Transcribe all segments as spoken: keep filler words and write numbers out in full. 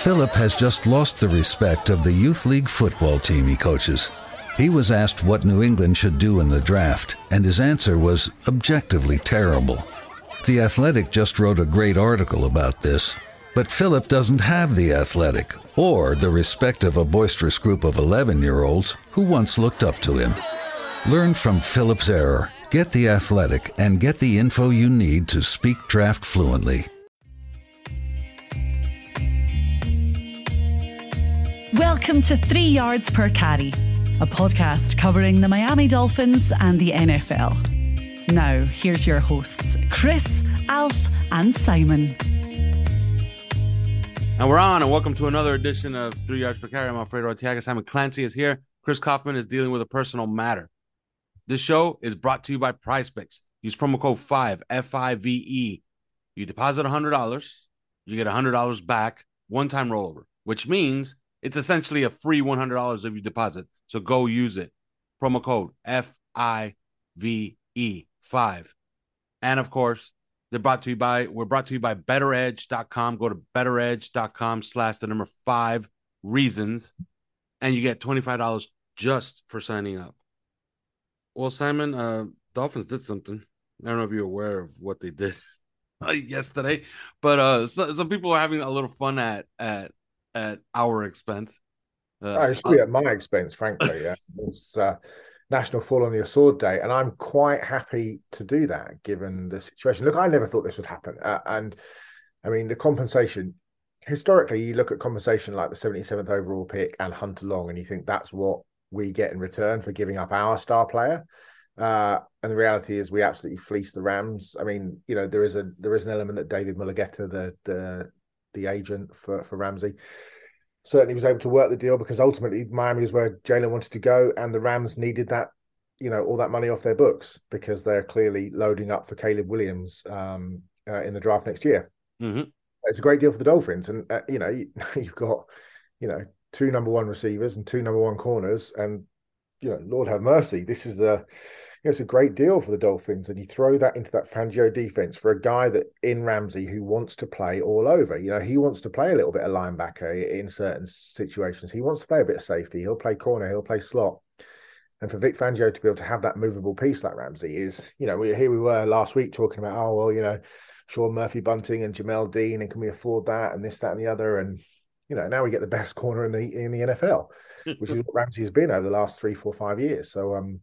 Philip has just lost the respect of the youth league football team he coaches. He was asked what New England should do in the draft, and his answer was objectively terrible. The Athletic just wrote a great article about this, but Philip doesn't have the Athletic or the respect of a boisterous group of eleven-year-olds who once looked up to him. Learn from Philip's error, get the Athletic, and get the info you need to speak draft fluently. Welcome to Three Yards Per Carry, a podcast covering the Miami Dolphins and the N F L. Now, here's your hosts, Chris, Alf, and Simon. And we're on, and welcome to another edition of Three Yards Per Carry. I'm Alfredo Arteaga. Simon Clancy is here. Chris Kaufman is dealing with a personal matter. This show is brought to you by PrizePicks. Use promo code five, F I V E. You deposit one hundred dollars, you get one hundred dollars back, one-time rollover, which means it's essentially a free one hundred dollars if you deposit. So go use it. Promo code F I V E five. And of course, they're brought to you by, we're brought to you by better edge dot com. Go to better edge dot com slash the number five reasons, and you get twenty-five dollars just for signing up. Well, Simon, uh, Dolphins did something. I don't know if you're aware of what they did yesterday, but uh, so, some people are having a little fun at at at our expense. Uh, oh, it's really at my expense, frankly. Yeah. It's uh, National Fall on Your Sword Day, and I'm quite happy to do that given the situation. Look, I never thought this would happen. Uh, and, I mean, the compensation, historically, you look at compensation like the seventy-seventh overall pick and Hunter Long, and you think that's what we get in return for giving up our star player. Uh, and the reality is we absolutely fleeced the Rams. I mean, you know, there is a there is an element that David Mulugeta, the the the agent for, for Ramsey, certainly was able to work the deal because ultimately Miami was where Jalen wanted to go, and the Rams needed that, you know, all that money off their books because they're clearly loading up for Caleb Williams um, uh, in the draft next year. Mm-hmm. It's a great deal for the Dolphins, and uh, you know, you, you've got, you know, two number one receivers and two number one corners, and you know, Lord have mercy, this is a you know, it's a great deal for the Dolphins, and you throw that into that Fangio defense for a guy that in Ramsey who wants to play all over. You know, he wants to play a little bit of linebacker in certain situations. He wants to play a bit of safety. He'll play corner. He'll play slot. And for Vic Fangio to be able to have that movable piece like Ramsey is, you know, we, here we were last week talking about, oh, well, you know, Sean Murphy-Bunting and Jamel Dean, and can we afford that and this, that, and the other? And, you know, now we get the best corner in the in the N F L, which is what Ramsey has been over the last three, four, five years. So, um,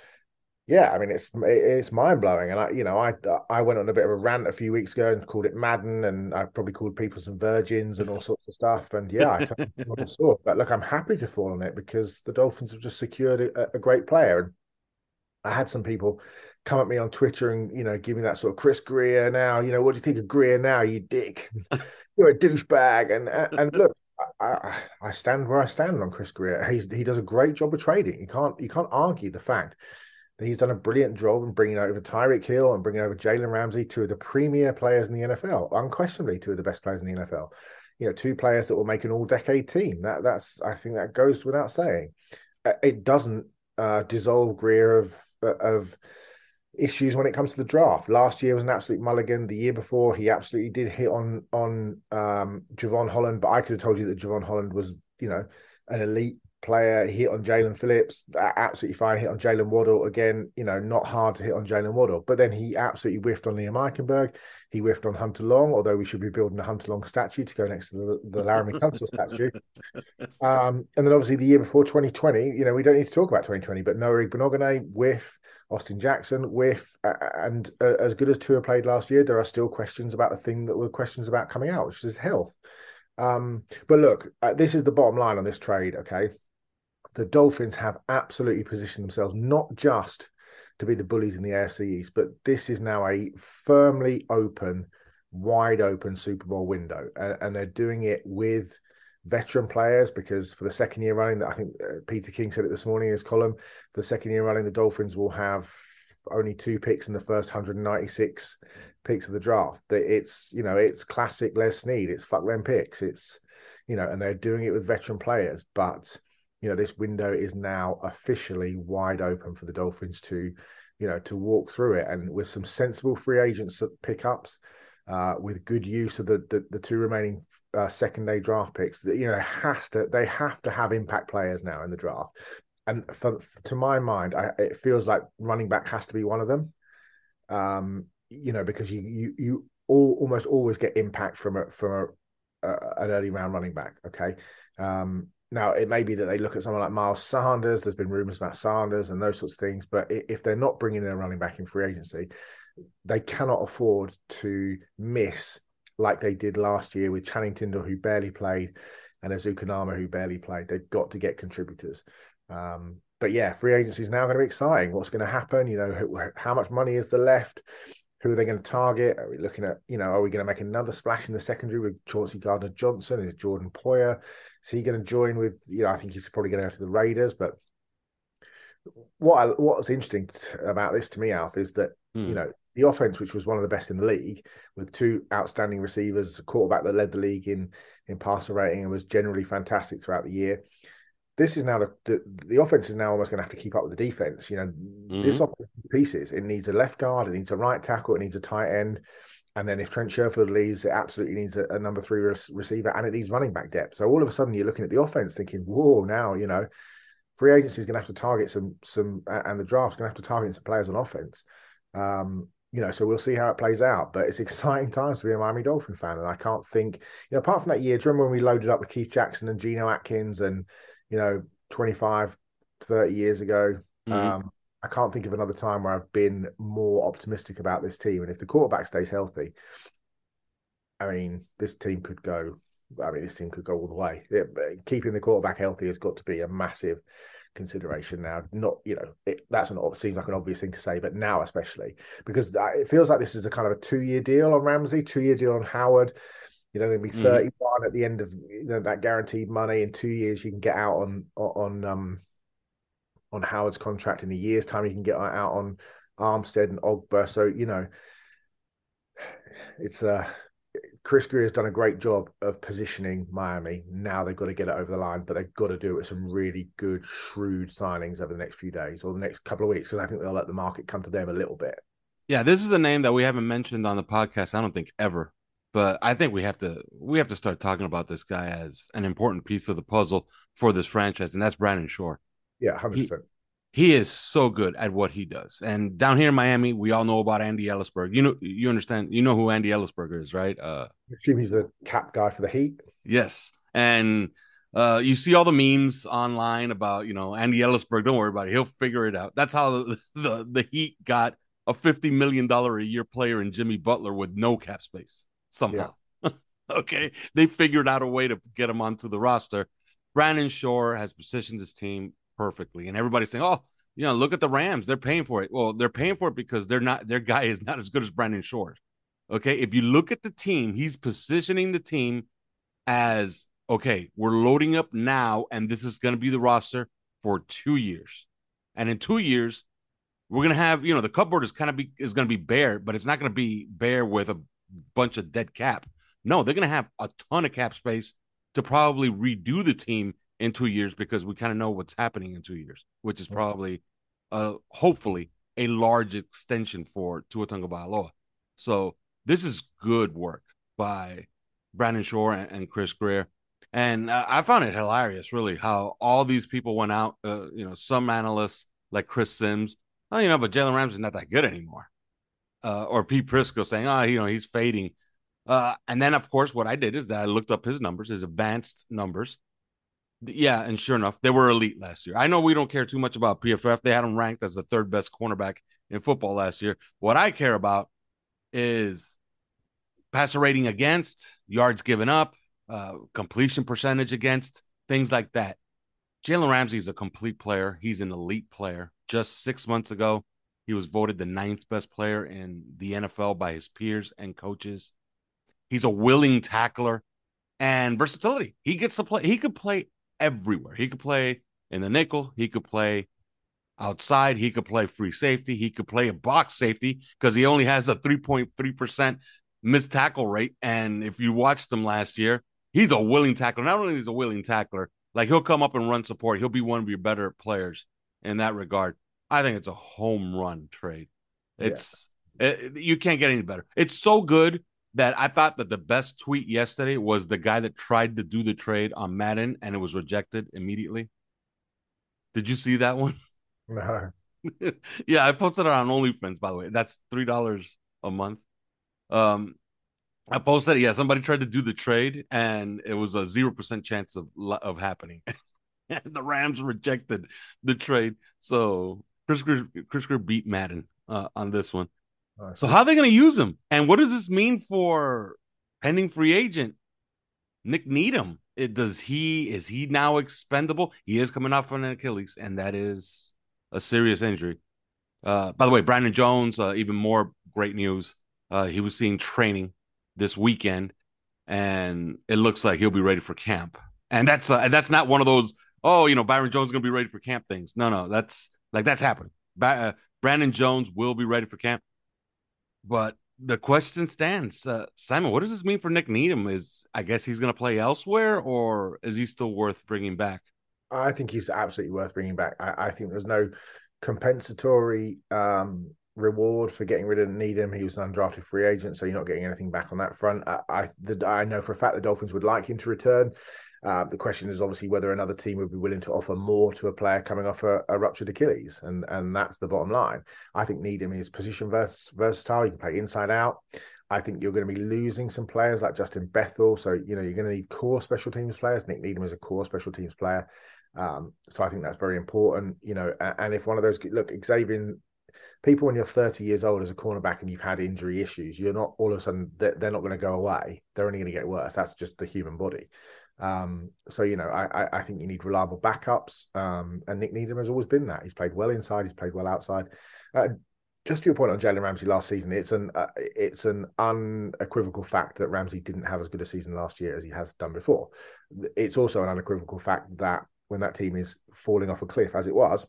yeah, I mean, it's it's mind blowing, and I, you know, I I went on a bit of a rant a few weeks ago and called it Madden, and I probably called people some virgins and all sorts of stuff. And yeah, I totally saw. But look, I'm happy to fall on it because the Dolphins have just secured a, a great player. And I had some people come at me on Twitter and you know give me that sort of Chris Greer now. You know, what do you think of Greer now? You dick, you're a douchebag. And and look, I, I stand where I stand on Chris Greer. He's he does a great job of trading. You can't you can't argue the fact. He's done a brilliant job in bringing over Tyreek Hill and bringing over Jalen Ramsey, two of the premier players in the N F L, unquestionably two of the best players in the N F L. You know, two players that will make an all-decade team. That that's I think that goes without saying. It doesn't uh, dissolve Greer of of issues when it comes to the draft. Last year was an absolute mulligan. The year before, he absolutely did hit on on um, Javon Holland, but I could have told you that Javon Holland was, you know, an elite player. He hit on Jalen Phillips, absolutely fine. Hit on Jalen Waddle again, you know, not hard to hit on Jalen Waddle. But then he absolutely whiffed on Liam Eichenberg. He whiffed on Hunter Long, although we should be building a Hunter Long statue to go next to the, the Laramie Tunsil statue. Um, and then obviously the year before twenty twenty, you know, we don't need to talk about twenty twenty, but Noah Igbenogany, whiff. Austin Jackson, whiff. Uh, and uh, as good as Tua played last year, there are still questions about the thing that were questions about coming out, which is health. Um, but look, uh, this is the bottom line on this trade, okay? The Dolphins have absolutely positioned themselves not just to be the bullies in the A F C East, but this is now a firmly open, wide open Super Bowl window. And, and they're doing it with veteran players because for the second year running, I think uh, Peter King said it this morning in his column, for the second year running, the Dolphins will have only two picks in the first one hundred ninety-six picks of the draft. It's, you know, it's classic Les Snead. It's fuck them picks. It's, you know, and they're doing it with veteran players, but you know, this window is now officially wide open for the Dolphins to, you know, to walk through it. And with some sensible free agents pickups, uh, with good use of the the, the two remaining uh, second day draft picks. You know, has to they have to have impact players now in the draft. And for, to my mind, I, it feels like running back has to be one of them. Um, you know, because you you you all almost always get impact from a from a, a an early round running back. Okay. Um, now it may be that they look at someone like Miles Sanders. There's been rumors about Sanders and those sorts of things. But if they're not bringing in a running back in free agency, they cannot afford to miss like they did last year with Channing Tindall, who barely played, and Azukanama, who barely played. They've got to get contributors. Um, but yeah, free agency is now going to be exciting. What's going to happen? You know, how much money is there left? Who are they going to target? Are we looking at, you know, are we going to make another splash in the secondary with Chauncey Gardner-Johnson? Is Jordan Poyer? Is he going to join with, you know, I think he's probably going to go to the Raiders. But what I, what's interesting about this to me, Alf, is that, hmm. you know, the offense, which was one of the best in the league, with two outstanding receivers, a quarterback that led the league in, in passer rating and was generally fantastic throughout the year. This is now the, the the offense is now almost going to have to keep up with the defense. You know, mm-hmm. this offense pieces. It needs a left guard, it needs a right tackle, it needs a tight end, and then if Trent Sherfield leaves, it absolutely needs a, a number three re- receiver, and it needs running back depth. So all of a sudden, you're looking at the offense, thinking, "Whoa!" Now you know, free agency is going to have to target some some, and the draft's going to have to target some players on offense. Um, you know, so we'll see how it plays out. But it's exciting times to be a Miami Dolphin fan, and I can't think, you know, apart from that year, do you remember when we loaded up with Keith Jackson and Geno Atkins and you know, twenty-five, thirty years ago. Mm-hmm. Um, I can't think of another time where I've been more optimistic about this team. And if the quarterback stays healthy, I mean, this team could go, I mean, this team could go all the way. Yeah, keeping the quarterback healthy has got to be a massive consideration now. Not, you know, it, that's an seems like an obvious thing to say, but now especially, because it feels like this is a kind of a two-year deal on Ramsey, two-year deal on Howard. You know, they'll be thirty-one mm. at the end of you know that guaranteed money. In two years, you can get out on on um on Howard's contract. In a year's time, you can get out on Armstead and Ogba. So you know, it's uh Chris Grier has done a great job of positioning Miami. Now they've got to get it over the line, but they've got to do it with some really good, shrewd signings over the next few days or the next couple of weeks, because I think they'll let the market come to them a little bit. Yeah, this is a name that we haven't mentioned on the podcast, I don't think, ever. But I think we have to we have to start talking about this guy as an important piece of the puzzle for this franchise, and that's Brandon Shore. Yeah, one hundred percent. He, he is so good at what he does. And down here in Miami, we all know about Andy Ellisberg. You know, you understand, you know who Andy Ellisberg is, right? Uh, I assume he's the cap guy for the Heat. Yes. And uh, you see all the memes online about, you know, Andy Ellisberg, don't worry about it. He'll figure it out. That's how the, the, the Heat got a fifty million dollars a year player in Jimmy Butler with no cap space. Somehow. Yeah. Okay. They figured out a way to get him onto the roster. Brandon Shore has positioned his team perfectly. And everybody's saying, oh, you know, look at the Rams. They're paying for it. Well, they're paying for it because they're not, their guy is not as good as Brandon Shore. Okay. If you look at the team, he's positioning the team as, okay, we're loading up now, and this is going to be the roster for two years. And in two years, we're going to have, you know, the cupboard is kind of be, is going to be bare, but it's not going to be bare with a bunch of dead cap. No, they're going to have a ton of cap space to probably redo the team in two years because we kind of know what's happening in two years, which is probably, uh, hopefully, a large extension for Tua Tagovailoa. So this is good work by Brandon Shore and, and Chris Grier. And uh, I found it hilarious, really, how all these people went out, uh, you know, some analysts like Chris Sims, oh, you know, but Jalen Ramsey's not that good anymore. Uh, or Pete Prisco saying, oh, you know, he's fading. Uh, and then, of course, what I did is that I looked up his numbers, his advanced numbers. Yeah, and sure enough, they were elite last year. I know we don't care too much about P F F. They had him ranked as the third best cornerback in football last year. What I care about is passer rating against, yards given up, uh, completion percentage against, things like that. Jalen Ramsey is a complete player. He's an elite player. Just six months ago, he was voted the ninth best player in the N F L by his peers and coaches. He's a willing tackler and versatility. He gets to play. He could play everywhere. He could play in the nickel. He could play outside. He could play free safety. He could play a box safety because he only has a three point three percent missed tackle rate. And if you watched him last year, he's a willing tackler. Not only is he a willing tackler, like he'll come up and run support. He'll be one of your better players in that regard. I think it's a home run trade. It's yeah. it, you can't get any better. It's so good that I thought that the best tweet yesterday was the guy that tried to do the trade on Madden and it was rejected immediately. Did you see that one? No. Yeah, I posted it on OnlyFans, by the way. That's three dollars a month. Um, I posted it. Yeah, somebody tried to do the trade, and it was a zero percent chance of of happening. And the Rams rejected the trade, so Chris Greer, Chris Greer beat Madden uh, on this one. So how are they going to use him? And what does this mean for pending free agent Nick Needham? It, does he is he now expendable? He is coming off an Achilles, and that is a serious injury. Uh, by the way, Brandon Jones, uh, even more great news. Uh, he was seeing training this weekend, and it looks like he'll be ready for camp. And that's uh, that's not one of those, oh, you know, Byron Jones is going to be ready for camp things. No, no, that's like that's happened. Ba- uh, Brandon Jones will be ready for camp. But the question stands, uh, Simon, what does this mean for Nick Needham? Is I guess he's going to play elsewhere, or is he still worth bringing back? I think he's absolutely worth bringing back. I, I think there's no compensatory um, reward for getting rid of Needham. He was an undrafted free agent, so you're not getting anything back on that front. I I, the, I know for a fact the Dolphins would like him to return. Uh, the question is obviously whether another team would be willing to offer more to a player coming off a, a ruptured Achilles, and and that's the bottom line. I think Needham is position vers- versatile. You can play inside out. I think you're going to be losing some players like Justin Bethel. So, you know, you're going to need core special teams players. Nick Needham is a core special teams player. Um, so I think that's very important, you know, and if one of those, look, Xavier, people when you're thirty years old as a cornerback and you've had injury issues, you're not all of a sudden, they're, they're not going to go away. They're only going to get worse. That's just the human body. Um, so, you know, I, I think you need reliable backups. Um, and Nick Needham has always been that. He's played well inside. He's played well outside. Uh, just to your point on Jalen Ramsey last season, it's an uh, it's an unequivocal fact that Ramsey didn't have as good a season last year as he has done before. It's also an unequivocal fact that when that team is falling off a cliff, as it was,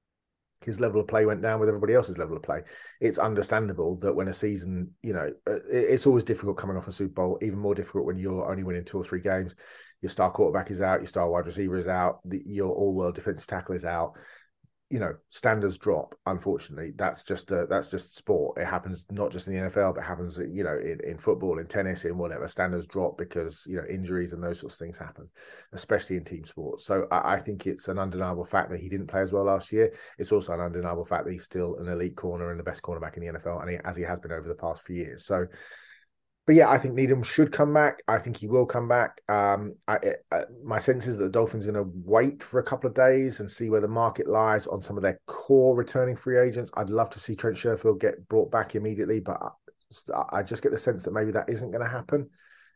his level of play went down with everybody else's level of play. It's understandable that when a season, you know, it's always difficult coming off a Super Bowl, even more difficult when you're only winning two or three games. Your star quarterback is out, your star wide receiver is out, the, your all-world defensive tackle is out. You know, standards drop, unfortunately. That's just a, that's just sport. It happens not just in the N F L, but it happens, you know, in, in football, in tennis, in whatever. Standards drop because, you know, injuries and those sorts of things happen, especially in team sports. So I, I think it's an undeniable fact that he didn't play as well last year. It's also an undeniable fact that he's still an elite corner and the best cornerback in the N F L, and he, as he has been over the past few years. So, but yeah, I think Needham should come back. I think he will come back. Um, I, I, my sense is that the Dolphins are going to wait for a couple of days and see where the market lies on some of their core returning free agents. I'd love to see Trent Sherfield get brought back immediately, but I, I just get the sense that maybe that isn't going to happen.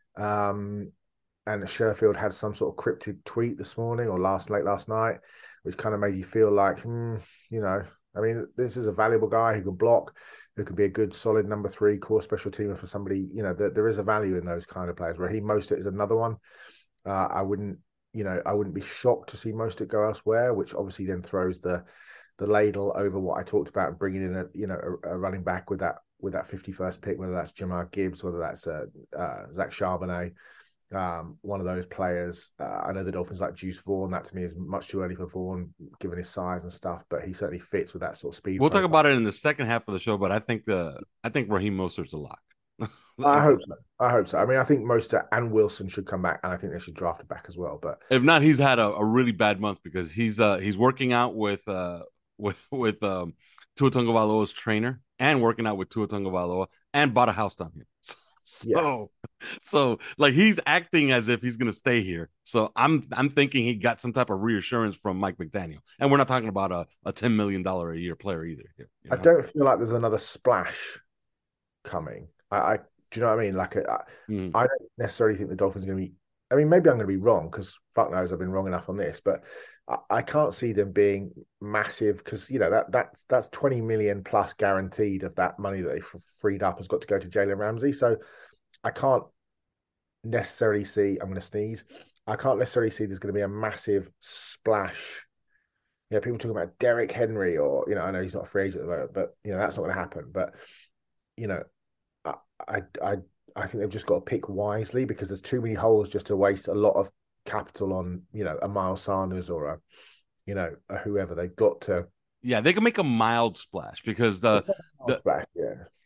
Um, and Sherfield had some sort of cryptic tweet this morning or last late last night, which kind of made you feel like, hmm, you know, I mean, this is a valuable guy who can block, who could be a good, solid number three core special teamer for somebody. You know, there, there is a value in those kind of players. Raheem Mostert is another one. Uh, I wouldn't, you know, I wouldn't be shocked to see Mostert go elsewhere, which obviously then throws the the ladle over what I talked about, bringing in a, you know, a, a running back with that with that fifty-first pick, whether that's Jahmyr Gibbs, whether that's uh, uh, Zach Charbonnet. Um, one of those players. Uh, I know the Dolphins like Juice Vaughn. That to me is much too early for Vaughn, given his size and stuff. But he certainly fits with that sort of speed. We'll profile. talk about it in the second half of the show. But I think the I think Raheem Mostert's a lock. I hope so. I hope so. I mean, I think Mostert and Wilson should come back, and I think they should draft it back as well. But if not, he's had a, a really bad month because he's uh he's working out with uh with with um Tua Tagovailoa's trainer and working out with Tua Tagovailoa and bought a house down here. So, yeah. so like he's acting as if he's going to stay here. So I'm I'm thinking he got some type of reassurance from Mike McDaniel, and we're not talking about a, a ten million dollar a year player either. Here, you know? I don't feel like there's another splash coming. I, I do you know what I mean? Like I, mm. I don't necessarily think the Dolphins are going to be. I mean, maybe I'm going to be wrong because fuck knows I've been wrong enough on this, but I, I can't see them being massive because you know that that that's twenty million plus guaranteed of that money that they freed up has got to go to Jalen Ramsey. So I can't necessarily see. I'm going to sneeze. I can't necessarily see there's going to be a massive splash. You know, people talking about Derrick Henry, or you know, I know he's not a free agent at the moment, but you know that's not going to happen. But you know, I I I, I think they've just got to pick wisely because there's too many holes just to waste a lot of capital on, you know, a Miles Sanders or a, you know, a whoever. They've got to. Yeah, they can make a mild splash because the, the splash, yeah.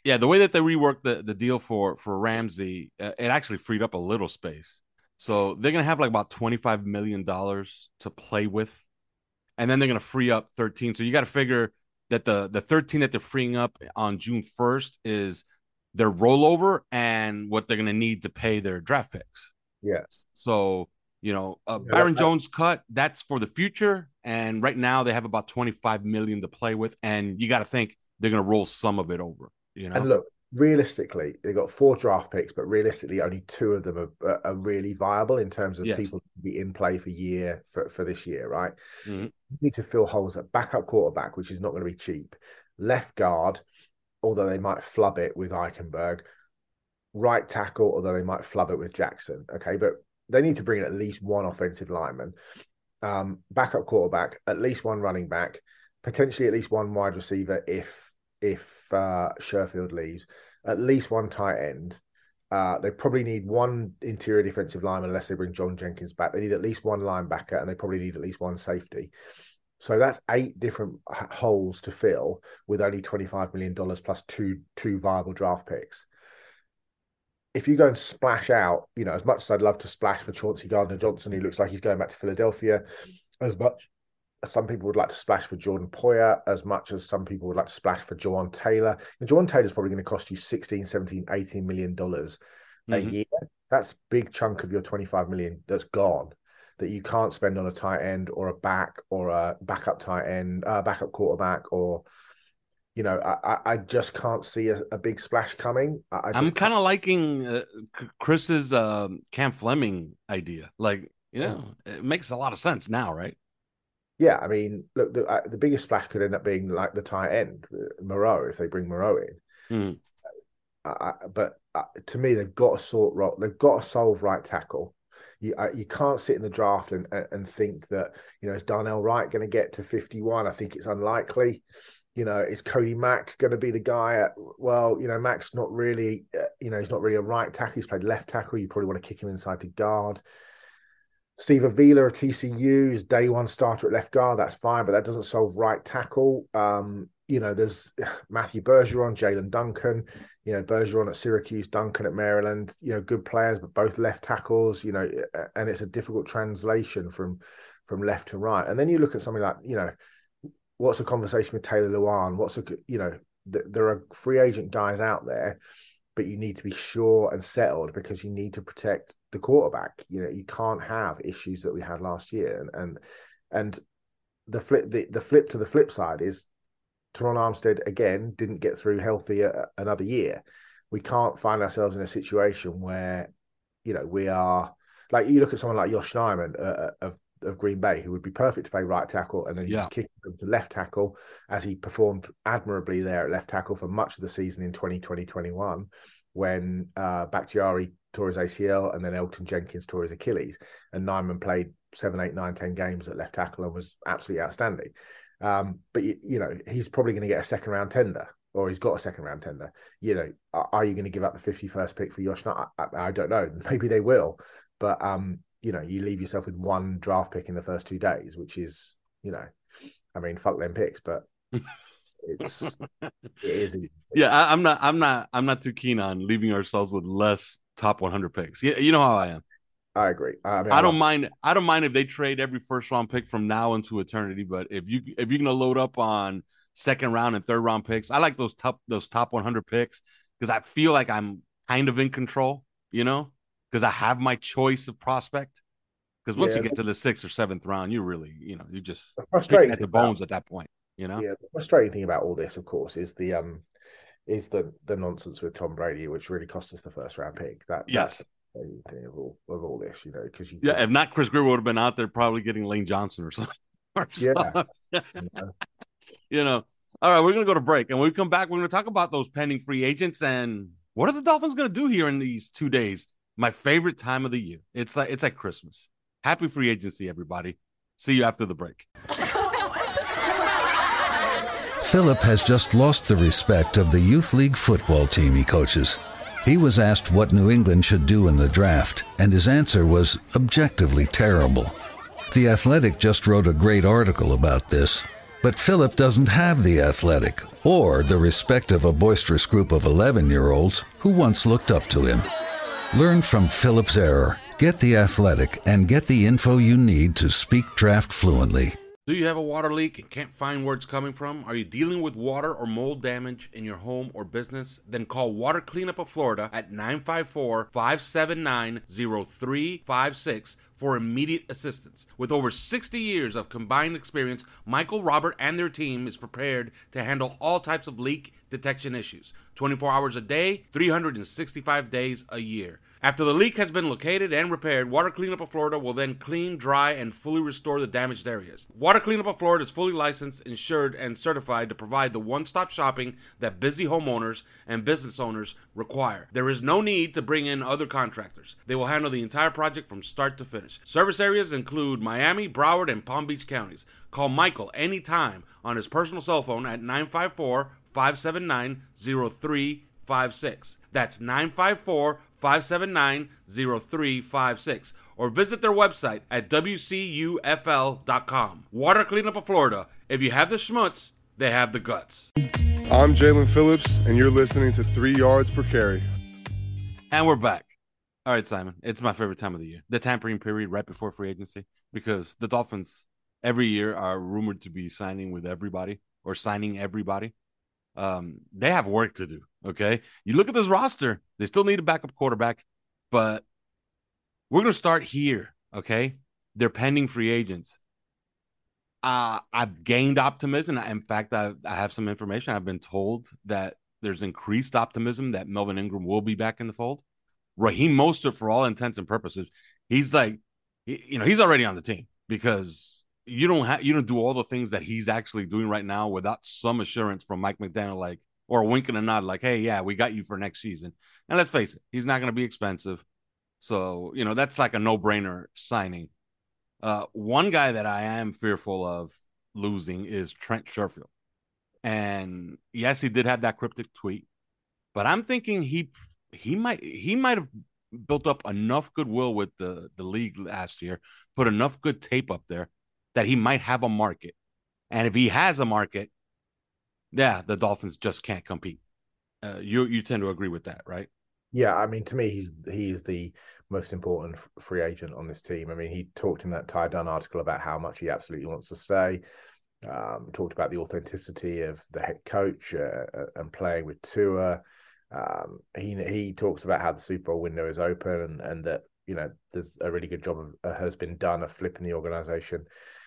Yeah, the way that they reworked the, the deal for for Ramsey, uh, it actually freed up a little space. So they're gonna have like about twenty-five million dollars to play with, and then they're gonna free up thirteen. So you got to figure that the the thirteen that they're freeing up on June first is their rollover and what they're gonna need to pay their draft picks. Yes. So you know, uh, Yeah, Byron that- Jones cut, that's for the future, and right now they have about twenty-five million to play with, and you got to think they're gonna roll some of it over. You know, And look, realistically, they've got four draft picks, but realistically, only two of them are, are really viable in terms of Yes. people to be in play for year for, for this year, right? Mhm. You need to fill holes at backup quarterback, which is not going to be cheap. Left guard, although they might flub it with Eichenberg. Right tackle, although they might flub it with Jackson. Okay, but they need to bring in at least one offensive lineman. Um, backup quarterback, at least one running back, potentially at least one wide receiver if if uh, Sherfield leaves, at least one tight end. Uh, they probably need one interior defensive lineman unless they bring John Jenkins back. They need at least one linebacker, and they probably need at least one safety. So that's eight different h- holes to fill with only twenty-five million dollars plus two two viable draft picks. If you go and splash out, you know, as much as I'd love to splash for Chauncey Gardner-Johnson, who looks like he's going back to Philadelphia, as much as some people would like to splash for Jordan Poyer, as much as some people would like to splash for Jawan Taylor. And Jawan Taylor's probably going to cost you sixteen, seventeen, eighteen million dollars a Mhm. year. That's a big chunk of your twenty-five million that's gone, that you can't spend on a tight end or a back or a backup tight end, uh, backup quarterback, or, you know, I, I just can't see a, a big splash coming. I, I I'm just kind of liking uh, C- Chris's um, Cam Fleming idea. Like, you know, it makes a lot of sense now, right? Yeah, I mean, look, the, uh, the biggest splash could end up being like the tight end, Moreau, if they bring Moreau in. Mhm. Uh, but uh, to me, they've got to sort right. They've got to solve right tackle. You uh, you can't sit in the draft and and think that, you know, is Darnell Wright going to get to fifty-one? I think it's unlikely. You know, is Cody Mack going to be the guy? At, well, you know, Mack's not really, uh, you know, he's not really a right tackle. He's played left tackle. You probably want to kick him inside to guard. Steve Avila of T C U is day one starter at left guard. That's fine, but that doesn't solve right tackle. Um, you know, there's Matthew Bergeron, Jalen Duncan, you know, Bergeron at Syracuse, Duncan at Maryland, you know, good players, but both left tackles, you know, and it's a difficult translation from, from left to right. And then you look at something like, you know, what's the conversation with Taylor Lewan? What's a, you know, th- there are free agent guys out there, but you need to be sure and settled because you need to protect the quarterback. You know, you can't have issues that we had last year. And and, and the flip the, the flip to the flip side is Teron Armstead, again, didn't get through healthy a, another year. We can't find ourselves in a situation where, you know, we are, like, you look at someone like Josh Nijman uh, of of Green Bay, who would be perfect to play right tackle, and then you Yeah. kick him to left tackle, as he performed admirably there at left tackle for much of the season in twenty twenty, twenty-one, when uh, Bakhtiari tore his A C L and then Elton Jenkins tore his Achilles, and Nijman played seven, eight, nine, ten games at left tackle and was absolutely outstanding. Um, but, you, you know, he's probably going to get a second round tender, or he's got a second round tender. You know, are, are you going to give up the fifty-first pick for Josh Nijman? I, I, I don't know. Maybe they will, but um, you know, you leave yourself with one draft pick in the first two days, which is, you know, I mean, fuck them picks, but it's it is. Yeah, I, I'm not. I'm not. I'm not too keen on leaving ourselves with less top one hundred picks. Yeah, you know how I am. I agree. I, mean, I I don't love- mind. I don't mind if they trade every first round pick from now into eternity. But if you if you're gonna load up on second round and third round picks, I like those top those top one hundred picks because I feel like I'm kind of in control. You know, because I have my choice of prospect. Because once Yeah. you get to the sixth or seventh round, you really, you know, you just The frustrating picking at the thing about- bones at that point. You know. Yeah, the frustrating thing about all this, of course, is the um is the the nonsense with Tom Brady, which really cost us the first round pick. That Yes. that's the frustrating thing of all of all this, you know, because you Yeah, if not, Chris Greer would have been out there probably getting Lane Johnson or something. Or Yeah. something. you know, You know. All right, we're gonna go to break, and when we come back, we're gonna talk about those pending free agents and what are the Dolphins gonna do here in these two days. My favorite time of the year. It's like it's like Christmas. Happy free agency, everybody. See you after the break. Philip has just lost the respect of the youth league football team he coaches. He was asked what New England should do in the draft, and his answer was objectively terrible. The Athletic just wrote a great article about this. But Philip doesn't have the athletic or the respect of a boisterous group of eleven-year-olds who once looked up to him. Learn from Philip's error, get the athletic, and get the info you need to speak draft fluently. Do you have a water leak and can't find where it's coming from? Are you dealing with water or mold damage in your home or business? Then call Water Cleanup of Florida at nine five four, five seven nine, zero three five six for immediate assistance. With over sixty years of combined experience, Michael, Robert, and their team is prepared to handle all types of leak detection issues, twenty-four hours a day, three hundred sixty-five days a year. After the leak has been located and repaired, Water Cleanup of Florida will then clean, dry, and fully restore the damaged areas. Water Cleanup of Florida is fully licensed, insured, and certified to provide the one-stop shopping that busy homeowners and business owners require. There is no need to bring in other contractors. They will handle the entire project from start to finish. Service areas include Miami, Broward, and Palm Beach counties. Call Michael anytime on his personal cell phone at nine five four, five seven nine, zero three five six. That's nine five four, five seven nine, zero three five six. Or visit their website at w c u f l dot com. Water Cleanup of Florida. If you have the schmutz, they have the guts. I'm Jalen Phillips, and you're listening to Three Yards Per Carry. And we're back. All right, Simon. It's my favorite time of the year. The tampering period right before free agency. Because the Dolphins every year are rumored to be signing with everybody or signing everybody. Um, they have work to do, okay? You look at this roster, they still need a backup quarterback, but we're going to start here, okay? They're pending free agents. Uh, I've gained optimism. In fact, I, I have some information. I've been told that there's increased optimism that Melvin Ingram will be back in the fold. Raheem Mostert, for all intents and purposes, he's like, you know, he's already on the team because you don't have you don't do all the things that he's actually doing right now without some assurance from Mike McDaniel, like, or a wink and a nod, like, hey, yeah, we got you for next season. And let's face it, he's not going to be expensive. So, you know, that's like a no-brainer signing. Uh, one guy that I am fearful of losing is Trent Sherfield. And yes, he did have that cryptic tweet, but I'm thinking he he might he might have built up enough goodwill with the, the league last year, put enough good tape up there that he might have a market. And if he has a market, yeah, the Dolphins just can't compete. Uh, you you tend to agree with that, right? Yeah, I mean, to me, he's he's the most important free agent on this team. I mean, he talked in that Ty Dunn article about how much he absolutely wants to stay. Um, talked about the authenticity of the head coach uh, and playing with Tua. Um, he he talks about how the Super Bowl window is open and, and that, you know, there's a really good job of, uh, has been done of flipping the organization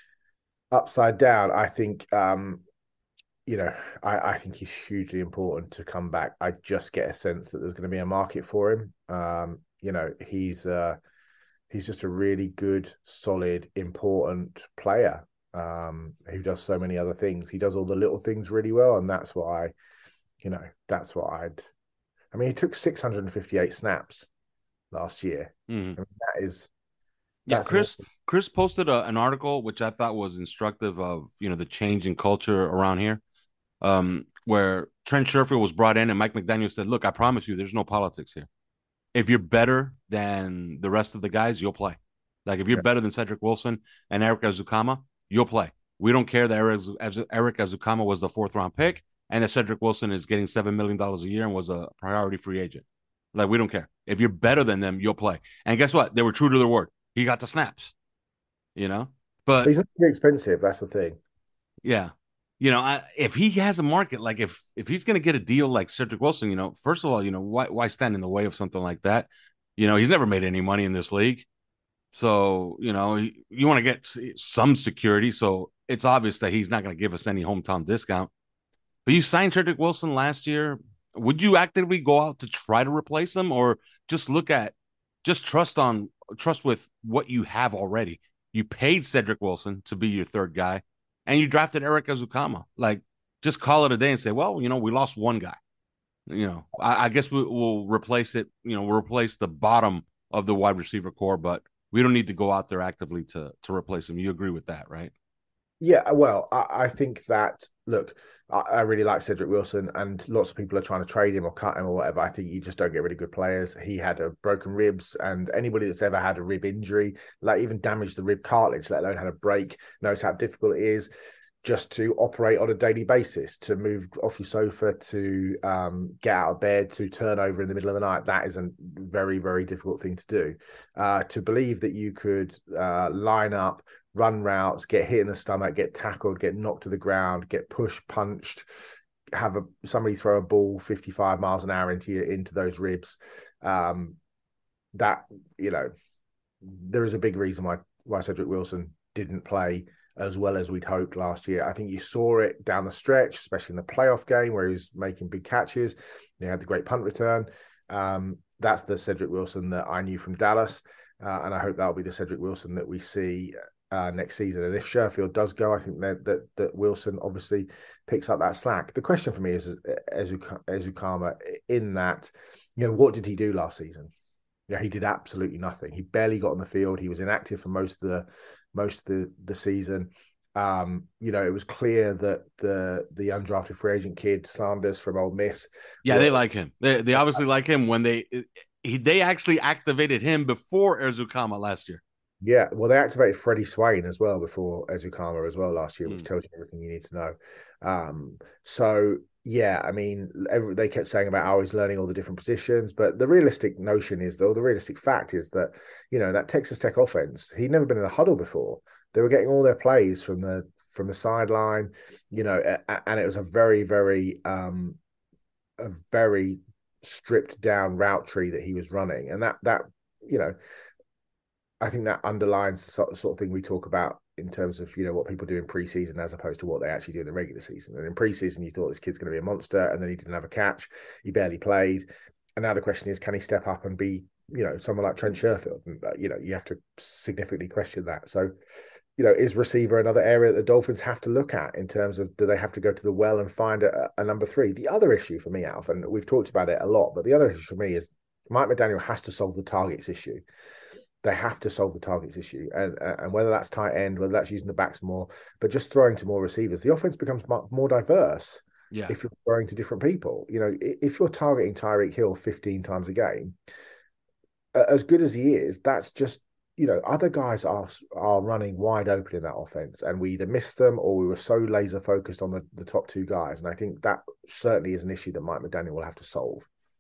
upside down. I think, um, you know, I, I think he's hugely important to come back. I just get a sense that there's going to be a market for him. Um, you know, he's uh, he's just a really good, solid, important player um, who does so many other things. He does all the little things really well, and that's what I, you know, that's what I'd. I mean, he took six hundred fifty-eight snaps last year. Mm. I mean, that is. Yeah, Chris. Awesome. Chris posted a, an article which I thought was instructive of, you know, the change in culture around here, um, where Trent Sherfield was brought in and Mike McDaniel said, "Look, I promise you, there's no politics here. If you're better than the rest of the guys, you'll play. Like if you're yeah. better than Cedric Wilson and Eric Azukama, you'll play. We don't care that Eric, Eric Azukama was the fourth round pick and that Cedric Wilson is getting seven million dollars a year and was a priority free agent. Like we don't care. If you're better than them, you'll play." And guess what? They were true to their word. He got the snaps, you know, but, but he's not very expensive. That's the thing. Yeah. You know, I, if he has a market, like if, if he's going to get a deal like Cedric Wilson, you know, first of all, you know, why, why stand in the way of something like that? You know, he's never made any money in this league. So, you know, you, you want to get some security. So it's obvious that he's not going to give us any hometown discount, but you signed Cedric Wilson last year. Would you actively go out to try to replace him or just look at, just trust on, trust with what you have already? You paid Cedric Wilson to be your third guy and you drafted Eric Azukama. Like, just call it a day and say, well, you know, we lost one guy. You know, I, I guess we, we'll replace it. You know, we'll replace the bottom of the wide receiver core, but we don't need to go out there actively to, to replace him. You agree with that, right? Yeah, well, I, I think that, look, I, I really like Cedric Wilson and lots of people are trying to trade him or cut him or whatever. I think you just don't get really good players. He had a broken ribs and anybody that's ever had a rib injury, like even damaged the rib cartilage, let alone had a break, knows how difficult it is. just to operate on a daily basis, to move off your sofa, to um, get out of bed, to turn over in the middle of the night. That is a very, very difficult thing to do. Uh, to believe that you could uh, line up, run routes, get hit in the stomach, get tackled, get knocked to the ground, get pushed, punched, have a, somebody throw a ball fifty-five miles an hour into your, into those ribs. Um, that, you know, there is a big reason why why Cedric Wilson didn't play as well as we'd hoped last year. I think you saw it down the stretch, especially in the playoff game where he was making big catches. He had the great punt return. Um, that's the Cedric Wilson that I knew from Dallas. Uh, and I hope that'll be the Cedric Wilson that we see uh, next season. And if Sherfield does go, I think that, that that Wilson obviously picks up that slack. The question for me is Ezukanma in that, you know, what did he do last season? Yeah, he did absolutely nothing. He barely got on the field. He was inactive for most of the most of the, the season. Um, you know, it was clear that the the undrafted free agent kid Sanders from Ole Miss. Yeah, they like him. They they obviously like him when they he, they actually activated him before Ezukanma last year. Yeah, well, they activated Freddie Swain as well before Ezukanma as well last year, which mm. tells you everything you need to know. Um, so yeah, I mean, every, they kept saying about how he's learning all the different positions, but the realistic notion is, though, the realistic fact is that, you know, that Texas Tech offense, he'd never been in a huddle before. They were getting all their plays from the from the sideline, you know, and it was a very, very, um, a very stripped down route tree that he was running, and that that you know, I think that underlines the sort, sort of thing we talk about in terms of, you know, what people do in preseason as opposed to what they actually do in the regular season. And in preseason, you thought this kid's going to be a monster, and then he didn't have a catch. He barely played. And now the question is, can he step up and be, you know, someone like Trent Sherfield? And, uh, you know, you have to significantly question that. So, you know, is receiver another area that the Dolphins have to look at in terms of, do they have to go to the well and find a, a number three? The other issue for me, Alf, and we've talked about it a lot, but the other issue for me is Mike McDaniel has to solve the targets issue. They have to solve the targets issue, and and whether that's tight end, whether that's using the backs more, but just throwing to more receivers. The offense becomes more diverse. Yeah. If you're throwing to different people, you know, if you're targeting Tyreek Hill fifteen times a game, as good as he is, that's just, you know, other guys are are running wide open in that offense, and we either missed them or we were so laser focused on the, the top two guys. And I think that certainly is an issue that Mike McDaniel will have to solve.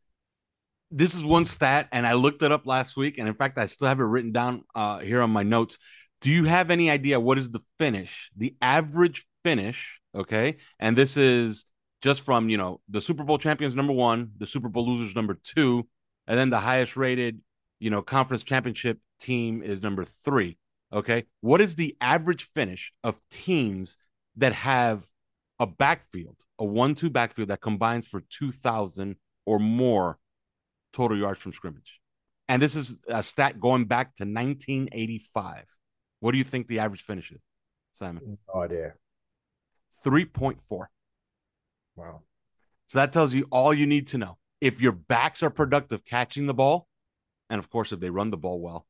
This is one stat, and I looked it up last week, and in fact, I still have it written down uh, here on my notes. Do you have any idea what is the finish, the average finish, okay? And this is just from, you know, the Super Bowl champions, number one, the Super Bowl losers, number two, and then the highest rated, you know, conference championship team is number three, okay? What is the average finish of teams that have a backfield, a one two backfield that combines for two thousand or more total yards from scrimmage? And this is a stat going back to nineteen eighty-five. What do you think the average finish is, Simon? No idea. three point four. Wow. So that tells you all you need to know. If your backs are productive catching the ball, and of course, if they run the ball well,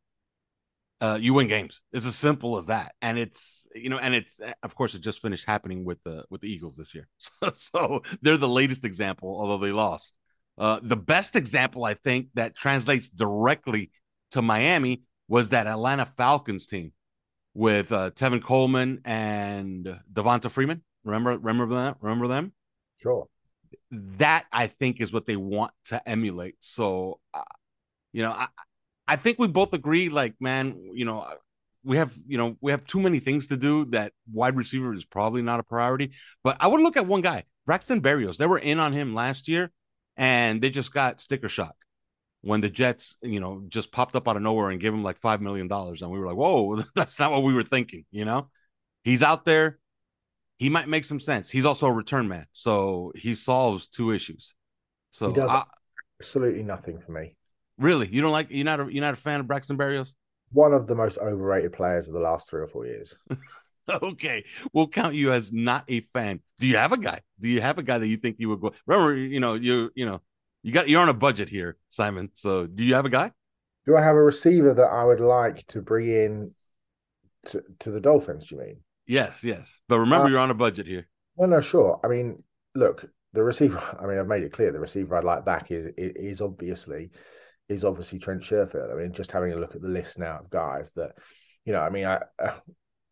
uh, you win games. It's as simple as that. And it's, you know, and it's, of course, it just finished happening with the with the Eagles this year. So, so they're the latest example, although they lost. Uh, the best example, I think, that translates directly to Miami was that Atlanta Falcons team with uh, Tevin Coleman and Devonta Freeman. Remember, remember that? Remember them? Sure. That, I think, is what they want to emulate. So, uh, you know, I, I think we both agree, like, man, you know, we have, you know, we have too many things to do that wide receiver is probably not a priority. But I would look at one guy, Braxton Berrios. They were in on him last year, and they just got sticker shock when the Jets, you know, just popped up out of nowhere and gave him like five million dollars. And we were like, whoa, that's not what we were thinking, you know? He's out there. He might make some sense. He's also a return man, so he solves two issues. So he does I, absolutely nothing for me. Really? You don't like, you're not a, you're not a fan of Braxton Berrios? One of the most overrated players of the last three or four years. Okay, we'll count you as not a fan. Do you have a guy? Do you have a guy that you think you would go? Remember, you know, you you know, you got you're on a budget here, Simon. So, do you have a guy? Do I have a receiver that I would like to bring in to, to the Dolphins? Do you mean? Yes, yes. But remember, uh, you're on a budget here. No, no, sure. I mean, look, the receiver. I mean, I've made it clear the receiver I'd like back is is obviously is obviously Trent Sherfield. I mean, just having a look at the list now of guys that, you know, I mean, I. Uh,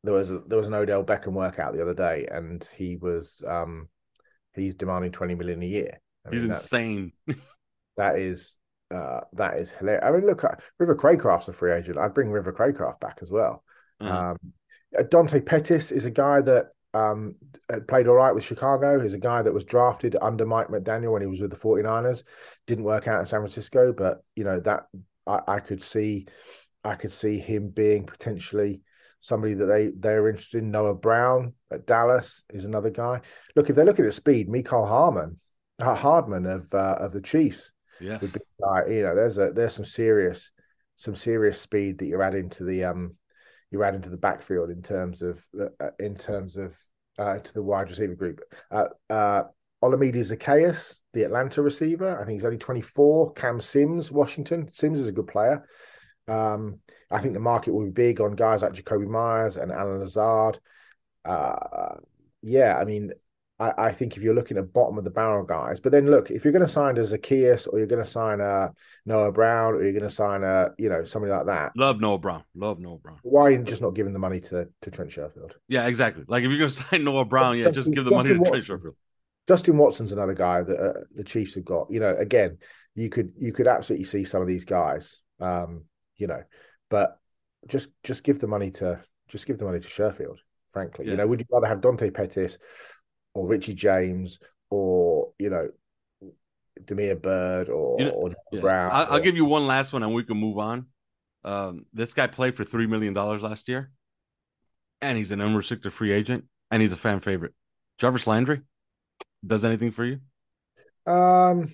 there was a, there was an Odell Beckham workout the other day, and he was um, he's demanding twenty million a year. I He's mean, that's, insane. that is uh, that is hilarious. I mean, look, River Craycraft's a free agent. I'd bring River Craycraft back as well. Uh-huh. Um, Dante Pettis is a guy that um, played all right with Chicago. He's a guy that was drafted under Mike McDaniel when he was with the 49ers. Didn't work out in San Francisco, but you know that I, I could see, I could see him being potentially somebody that they they're interested in. Noah Brown at Dallas is another guy. Look, if they're looking at speed, Mecole Hardman, uh, Hardman of uh, of the Chiefs Yes. would be like, you know, there's a there's some serious some serious speed that you're adding to the um you're adding to the backfield in terms of uh, in terms of uh, to the wide receiver group. Uh, uh, Olamide Zacchaeus, the Atlanta receiver, I think he's only twenty-four. Cam Sims, Washington. Sims is a good player. Um, I think the market will be big on guys like Jacoby Myers and Alan Lazard. Uh, yeah, I mean, I, I think if you're looking at bottom of the barrel guys, but then look, if you're going to sign a Zacchaeus or you're going to sign a Noah Brown or you're going to sign a, you know, somebody like that. Love Noah Brown. Love Noah Brown. Why are you just not giving the money to, to Trent Sherfield? Yeah, exactly. Like if you're going to sign Noah Brown, yeah, Justin, just give the Justin money to Watson. Trent Sherfield. Justin Watson's another guy that uh, the Chiefs have got. You know, again, you could you could absolutely see some of these guys. Um, you know, but just just give the money to just give the money to Sherfield. Frankly, yeah. You know, would you rather have Dante Pettis or Richie James or you know, Damiere Byrd or, you know, or yeah. Brown? I'll, or... I'll give you one last one, and we can move on. Um, this guy played for three million dollars last year, and he's an unrestricted free agent, and he's a fan favorite. Jarvis Landry does anything for you? Um.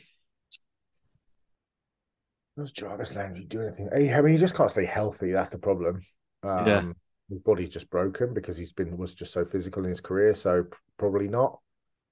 Does Jarvis Landry do anything? I mean, he just can't stay healthy. That's the problem. Um, yeah. His body's just broken because he's been was just so physical in his career. So probably not.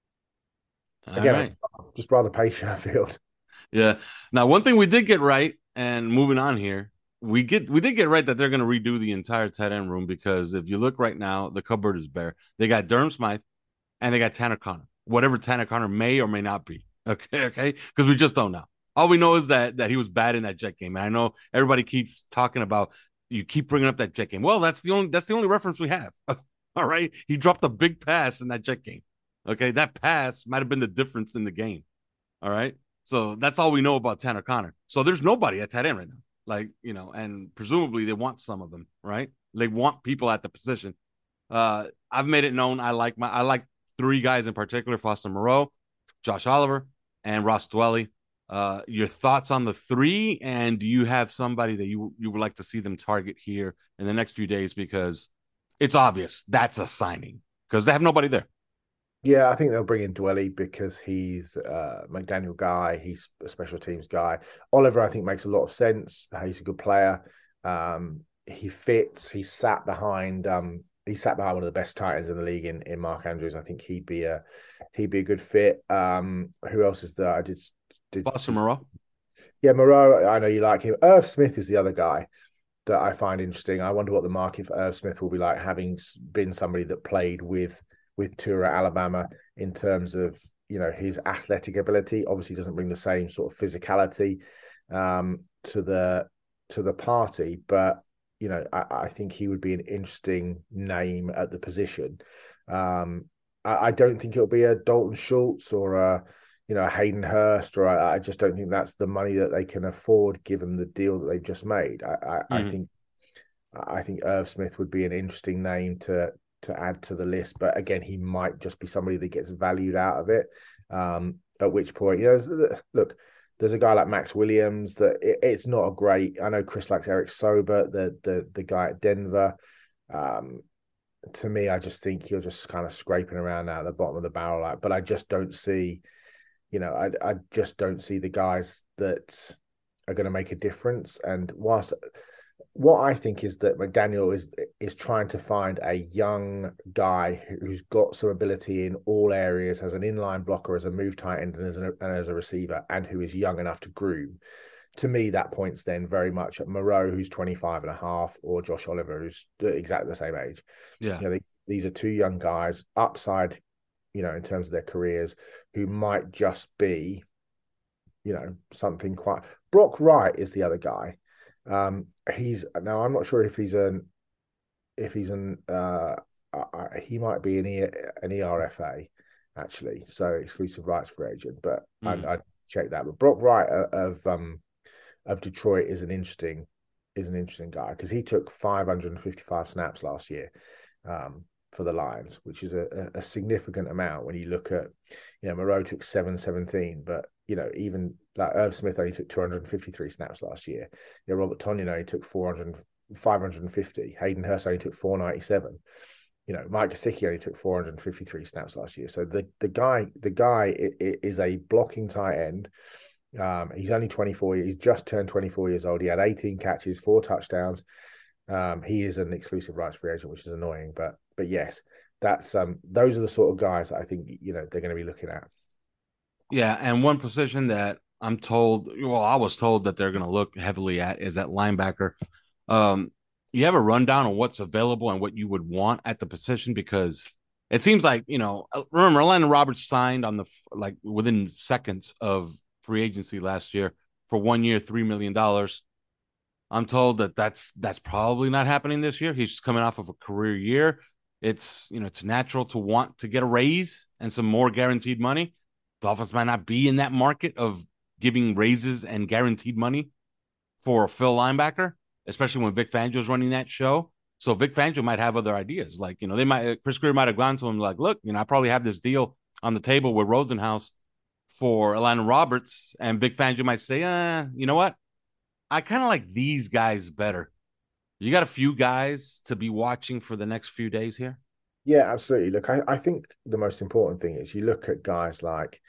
All Again, right. I'd just rather pay Sherfield. Yeah. Now, one thing we did get right, and moving on here, we get we did get right that they're going to redo the entire tight end room because if you look right now, the cupboard is bare. They got Durham Smythe, and they got Tanner Connor. Whatever Tanner Connor may or may not be. Okay, okay, because we just don't know. All we know is that that he was bad in that Jet game, and I know everybody keeps talking about. You keep bringing up that Jet game. Well, that's the only that's the only reference we have. All right, he dropped a big pass in that Jet game. Okay, that pass might have been the difference in the game. All right, so that's all we know about Tanner Connor. So there's nobody at tight end right now. Like you know, and presumably they want some of them. Right, they want people at the position. Uh, I've made it known I like my I like three guys in particular: Foster Moreau, Josh Oliver, and Ross Dwelley. Uh, your thoughts on the three, and do you have somebody that you you would like to see them target here in the next few days? Because it's obvious that's a signing because they have nobody there. Yeah, I think they'll bring in Dwelley because he's a McDaniel guy. He's a special teams guy. Oliver, I think, makes a lot of sense. He's a good player. Um, he fits. He's sat behind. Um, he sat behind one of the best tight ends in the league in, in Mark Andrews. I think he'd be a he'd be a good fit. Um, who else is there? I did. did Foster Moreau. Yeah, Moreau. I know you like him. Irv Smith is the other guy that I find interesting. I wonder what the market for Irv Smith will be like, having been somebody that played with. with Tua at Alabama in terms of, you know, his athletic ability. Obviously doesn't bring the same sort of physicality um, to the to the party, but, you know, I, I think he would be an interesting name at the position. Um, I, I don't think it'll be a Dalton Schultz or a, you know, a Hayden Hurst, or I, I just don't think that's the money that they can afford given the deal that they've just made. I, I, mm-hmm. I think I think Irv Smith would be an interesting name to to add to the list, but again, he might just be somebody that gets valued out of it. Um, at which point, you know, look, there's a guy like Max Williams that it, it's not a great. I know Chris likes Eric Sober, the the the guy at Denver. Um, to me, I just think you're just kind of scraping around now at the bottom of the barrel, like, but I just don't see, you know, I I just don't see the guys that are going to make a difference. And whilst what I think is that McDaniel is is trying to find a young guy who's got some ability in all areas, as an inline blocker, as a move tight end, and as, an, and as a receiver, and who is young enough to groom. To me, that points then very much at Moreau, who's twenty-five and a half, or Josh Oliver, who's exactly the same age. Yeah. You know, they, these are two young guys, upside, you know, in terms of their careers, who might just be, you know, something quite... Brock Wright is the other guy. Um, he's now I'm not sure if he's an if he's an uh, uh, he might be an e, an E R F A actually, so exclusive rights free agent. But mm. I I check that. But Brock Wright of um of Detroit is an interesting is an interesting guy because he took five hundred fifty-five snaps last year um, for the Lions, which is a, a significant amount when you look at, you know, Moreau took seven seventeen, but you know, even like Irv Smith only took two hundred fifty-three snaps last year. You know, Robert Tonyan only took four hundred, five hundred fifty. Hayden Hurst only took four ninety-seven. You know, Mike Gesicki only took four hundred fifty-three snaps last year. So the the guy the guy is a blocking tight end. Um, he's only twenty-four. He's just turned twenty-four years old. He had eighteen catches, four touchdowns. Um, he is an exclusive rights free agent, which is annoying, but but yes, that's um, those are the sort of guys that I think, you know, they're going to be looking at. Yeah, and one position that I'm told, well, I was told that they're going to look heavily at is at linebacker. Um, you have a rundown on what's available and what you would want at the position, because it seems like, you know, remember Elandon Roberts signed on the like within seconds of free agency last year for one year, three million dollars. I'm told that that's that's probably not happening this year. He's just coming off of a career year. It's, you know, it's natural to want to get a raise and some more guaranteed money. Dolphins might not be in that market of giving raises and guaranteed money for a fill linebacker, especially when Vic Fangio is running that show. So Vic Fangio might have other ideas. Like, you know, they might, Chris Grier might have gone to him like, look, you know, I probably have this deal on the table with Rosenhaus for Elandon Roberts, and Vic Fangio might say, uh, you know what? I kind of like these guys better. You got a few guys to be watching for the next few days here? Yeah, absolutely. Look, I, I think the most important thing is you look at guys like,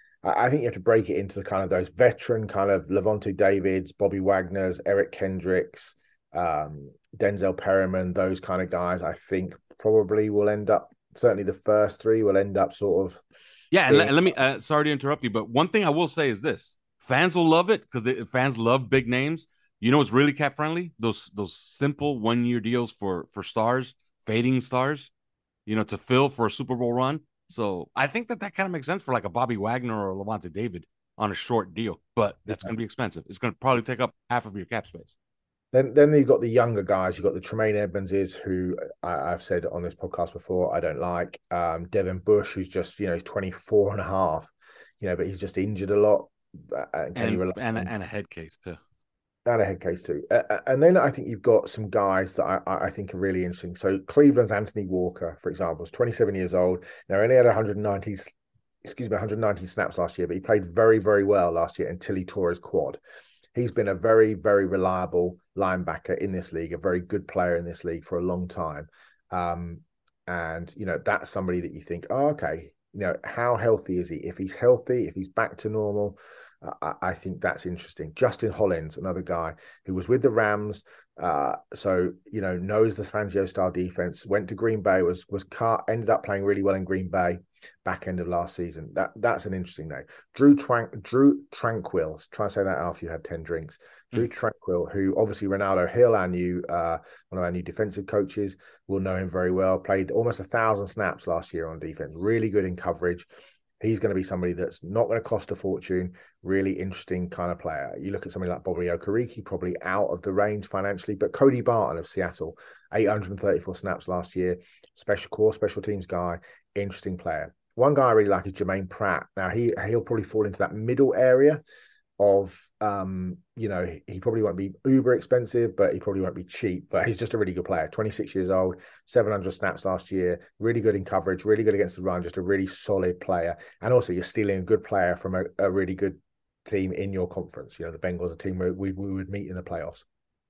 I think you have to break it into kind of those veteran kind of Levante Davids, Bobby Wagner's, Eric Kendricks, um, Denzel Perryman, those kind of guys. I think probably will end up, certainly the first three will end up sort of. Yeah, and, being... and let me, uh, sorry to interrupt you, but one thing I will say is this. Fans will love it because fans love big names. You know what's really cap friendly? Those those simple one year deals for for stars, fading stars, you know, to fill for a Super Bowl run. So I think that that kind of makes sense for like a Bobby Wagner or a Levante David on a short deal, but that's yeah. going to be expensive. It's going to probably take up half of your cap space. Then then you've got the younger guys. You've got the Tremaine Edmondses, who I, I've said on this podcast before, I don't like. Um, Devin Bush, who's just, you know, he's twenty-four and a half, you know, but he's just injured a lot. And, and, and, a, and a head case too. And a head case too. Uh, and then I think you've got some guys that I, I think are really interesting. So Cleveland's Anthony Walker, for example, is twenty-seven years old. Now, he only had one hundred ninety, excuse me, one hundred ninety snaps last year, but he played very, very well last year until he tore his quad. He's been a very, very reliable linebacker in this league, a very good player in this league for a long time. Um, and, you know, that's somebody that you think, oh, okay, you know, how healthy is he? If he's healthy, if he's back to normal, uh, I think that's interesting. Justin Hollins, another guy who was with the Rams, uh, so, you know, knows the Fangio style defense, went to Green Bay, was was cut, ended up playing really well in Green Bay back end of last season. That That's an interesting name. Drew Tran- Drew Tranquil, try and say that after you had ten drinks. Drew mm. Tranquil, who obviously Ronaldo Hill, our new, uh, one of our new defensive coaches, will know him very well. Played almost a thousand snaps last year on defense. Really good in coverage. He's going to be somebody that's not going to cost a fortune. Really interesting kind of player. You look at somebody like Bobby Okereke, probably out of the range financially, but Cody Barton of Seattle, eight hundred thirty-four snaps last year. Special core, special teams guy. Interesting player. One guy I really like is Jermaine Pratt. Now, he, he'll probably fall into that middle area of, um, you know, he probably won't be uber expensive, but he probably won't be cheap. But he's just a really good player. twenty-six years old, seven hundred snaps last year, really good in coverage, really good against the run, just a really solid player. And also, you're stealing a good player from a, a really good team in your conference. You know, the Bengals, a team where we, we would meet in the playoffs.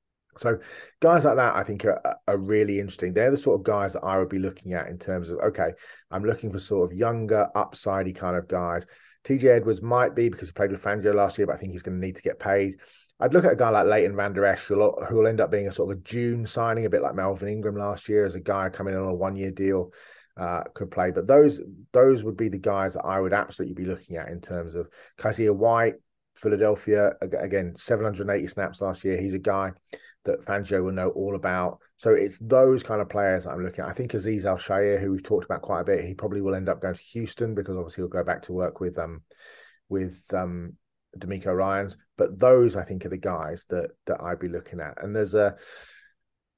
So guys like that, I think, are, are really interesting. They're the sort of guys that I would be looking at in terms of, okay, I'm looking for sort of younger, upsidey kind of guys. T J Edwards might be because he played with Fangio last year, but I think he's going to need to get paid. I'd look at a guy like Leighton Van Der Esch, who will end up being a sort of a June signing, a bit like Melvin Ingram last year, as a guy coming in on a one-year deal, uh, could play. But those those would be the guys that I would absolutely be looking at in terms of Kaiser White, Philadelphia, again, seven hundred eighty snaps last year. He's a guy that Fangio will know all about. So it's those kind of players I'm looking at. I think Azeez Al-Shaair, who we've talked about quite a bit, he probably will end up going to Houston because obviously he'll go back to work with um with um DeMeco, 'Ryans. But those, I think, are the guys that that I'd be looking at. And there's a,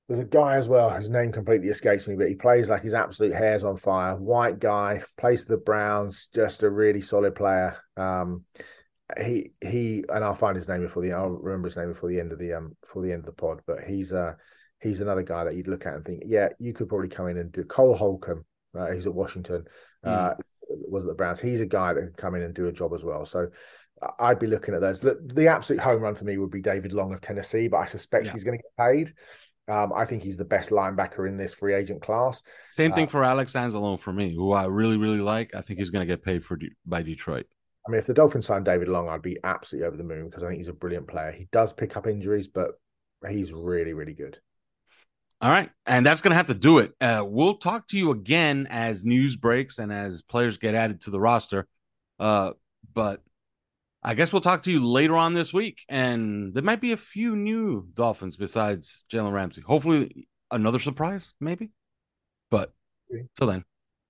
There's a guy as well, his name completely escapes me, but he plays like his absolute hair's on fire. White guy, plays for the Browns, just a really solid player. Um, he he, and I'll find his name before the I'll remember his name before the end of the um before the end of the pod. But he's uh he's another guy that you'd look at and think, yeah, you could probably come in and do. Cole Holcomb, uh, he's at Washington, uh, mm. was at the Browns. He's a guy that could come in and do a job as well. So I'd be looking at those. The, the absolute home run for me would be David Long of Tennessee, but I suspect yeah. he's going to get paid. Um, I think he's the best linebacker in this free agent class. Same thing uh, for Alex Anzalone for me, who I really, really like. I think he's going to get paid for by Detroit. I mean, if the Dolphins signed David Long, I'd be absolutely over the moon because I think he's a brilliant player. He does pick up injuries, but he's really, really good. All right, and that's going to have to do it. Uh, we'll talk to you again as news breaks and as players get added to the roster. Uh, but I guess we'll talk to you later on this week, and there might be a few new Dolphins besides Jalen Ramsey. Hopefully another surprise, maybe. But till then.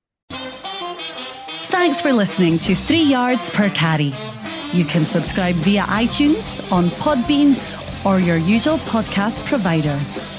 Thanks for listening to Three Yards Per Carry. You can subscribe via iTunes, on Podbean, or your usual podcast provider.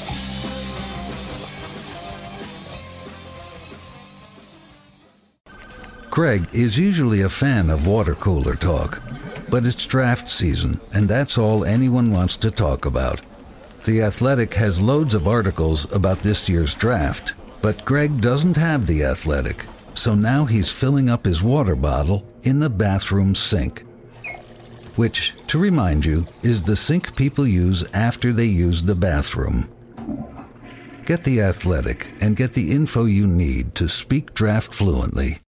Greg is usually a fan of water cooler talk. But it's draft season, and that's all anyone wants to talk about. The Athletic has loads of articles about this year's draft, but Greg doesn't have The Athletic, so now he's filling up his water bottle in the bathroom sink. Which, to remind you, is the sink people use after they use the bathroom. Get The Athletic and get the info you need to speak draft fluently